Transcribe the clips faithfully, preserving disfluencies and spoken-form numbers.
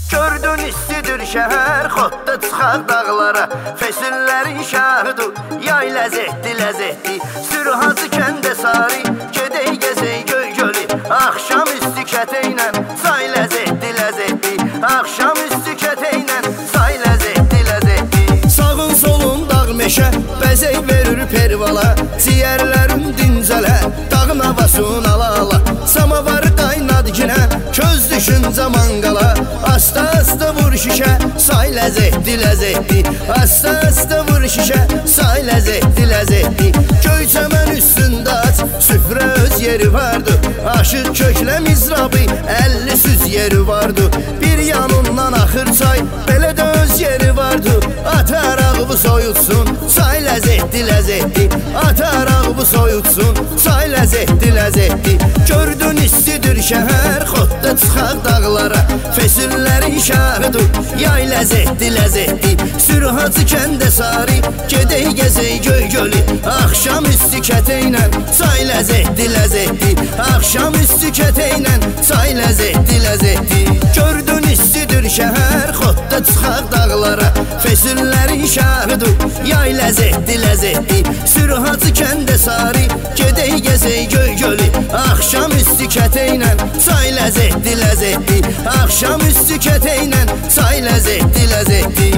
Gördün istidir şəhər, xotda çıxaq dağlara. Fesillərin şəhridir, yay ləzzetli ləzzetli. Sürhacı kəndə sari, gedək gəzək göy gölü. Axşam üstü kətəynə, say ləzzetli ləzzetli. Axşam üstü kətəynə, say ləzzetli ləzzetli. Sağın solun dağ meşə, bəzək verir pervala. Ciyərlərim dincələ, dağın havasın ala ala. Samavarı qaynadı ginə, köz düşüncə mangala. Asta asta vur şişə, say ləzzetli ləzzetli. Asta asta vur şişə, say ləzzetli ləzzetli. Göyçəmən üstündə aç, süfrə öz yeri vardı. Aşıq köklə mizrabı, əlli süz yeri vardı. Bir yanından axır çay, belə də öz yeri vardı. Ataraq bu soyutsun, say ləzzetli ləzzetli. Ataraq bu soyutsun, say ləzzetli ləzzetli. Gördün istidir şəhər, xotda çıxaq dağlara. Fesillərin şəhridir, yay ləzzetli ləzzetli. Sürhacı kəndə sari, gedək gəzək göy gölü. Axşam üstü kətəynə, say ləzzetli ləzzetli. Axşam üstü kətəynə, say ləzzetli ləzzetli. Gördün istidir şəhər, xotda çıxaq dağlara. Fesillərin şəhridir, yay ləzzetli ləzzetli. Sürhacı kəndə sari, gedək gəzək göy gölü. Axşam üstü kətəynə, say ləzzetli ləzzetli. Axşam üstü kətəynə, say ləzzetli ləzzetli.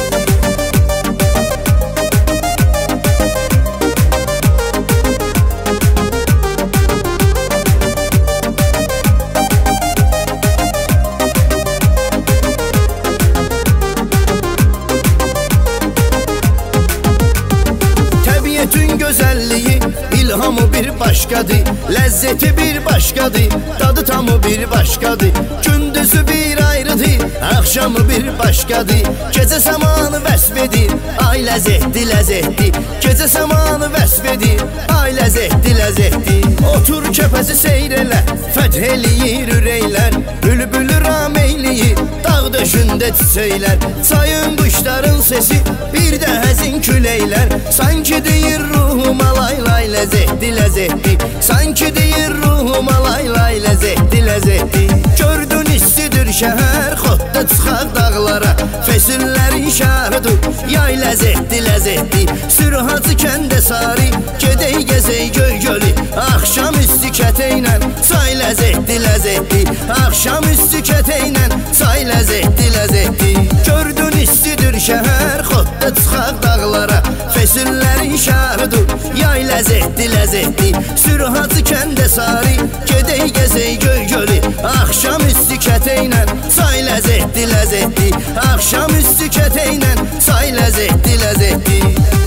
Təbiətin gözəlliyi, ilhamı bir başqadır. Ləzzəti bir başqadır, dadı tamı bir başqadır. Gündüzü bir ayrıdır, axşamı bir başqadır. Gecə səmanı vəsf edir, ay ləzzetli ləzzetli. Gecə səmanı vəsf edir, ay ləzzetli ləzzetli. Otur kəpəsi seyr elə, fəth eləyir ürəklər. Bülbülü ram eyləyir, dağ döşündə çiçəklər. Çayın quşların sesi, bir də həzin küləklər. Sanki deyir ruhuma lay lay ləzzetli ləzzetli. Sanki deyir ruhuma lay lay ləzzetli ləzzetli. Gördün istidir şəhər, xotda çıxaq dağlara. Fesillərin şəhridir, yay ləzzetli ləzzetli. Sürhacı kəndə sari, gedək gəzək göy gölü. Axşam üstü kətəynə, say ləzzetli ləzzetli. Axşam üstü kətəynə, say ləzzetli ləzzetli. Gördün istidir şəhər, xotda çıxaq dağlara. Fesillərin şəhridir, yay ləzzetli ləzzetli. Sürhacı kəndə sari, gedək gəzək göy gölü. Axşam üstü kətəynə, say ləzzetli ləzzetli. Axşam üstü kətəynə, say ləzzetli ləzzetli.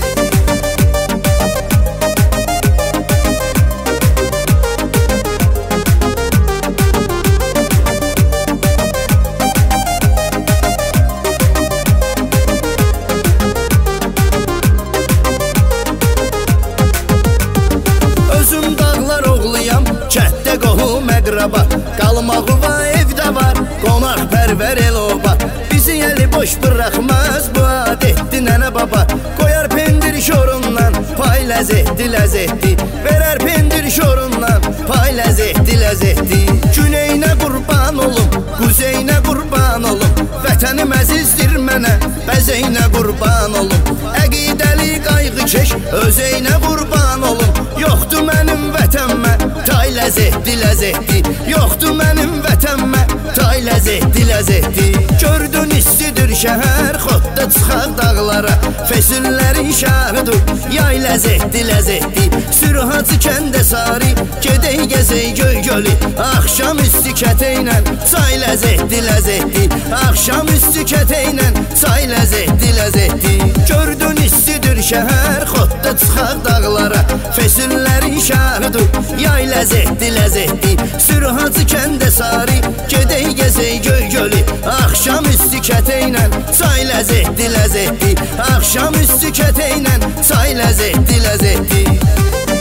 Kətdə qohum əqraba, qalmağı var, evdə var, qonaq pərvər el oba. Bizi əli boş bıraxmaz bu adetdi nənə baba. Qoyar pendir şorundan, pay ləzzetli ləzzetli. Verər pendir şorundan, pay ləzzetli ləzzetli. Güneyinə qurban olum, quzeyinə qurban olum. Vətənim əzizdir mənə, bəzəyinə qurban olum. Əqidəli qayğı keş, özəyinə qurban olum. Yoxdur mənim vətənmə, tay ləzzetli ləzzetli. Yoxdur mənim vətənmə, tay ləzzetli ləzzetli. Gördün istidir şəhər, xotda çıxaq dağlara. Fesillərin şəhridir, yay ləzzetli ləzzetli. Sürhacı kəndə sari, gedək gəzək göy gölü. Axşam üstü kətəynə, say ləzzetli ləzzetli. Axşam üstü kətəynə, say ləzzetli ləzzetli. Gördün istidir şəhər, xotda çıxaq dağlara. Fesillərin şəhridir, yay ləzzetli ləzzetli. Sürhacı kəndə sari, gedək gəzək göy gölü. Axşam üstü kətəynə, say ləzzetli ləzzetli. Axşam üstü kətəynə, say ləzzetli ləzzetli.